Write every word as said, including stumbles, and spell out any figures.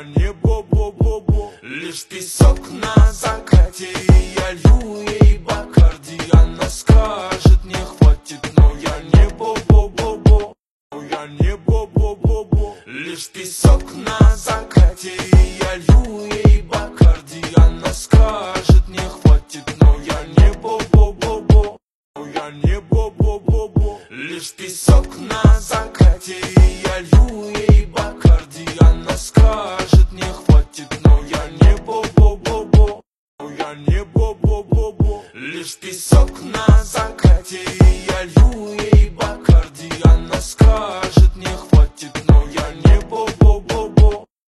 я не бо-бо-бо-бо. Лишь песок на закате, и я лью ей бакарди. Она скажет, не хватит, но я не бо-бо-бо-бо. Я не бо-бо-бо-бо. Лишь песок на закате, и я лью ей бакарди. Она скажет, не хватит, но я не бо-бо-бо-бо. Я не бо-бо-бо-бо. Лишь песок на закате, и я лью ей бакарди. Она скажет, не хватит, но я не бо-бо-бо-бо. Я не бо-бо-бо-бо. Лишь песок на закате, и я лью ей бакарди. Она скажет, не хватит.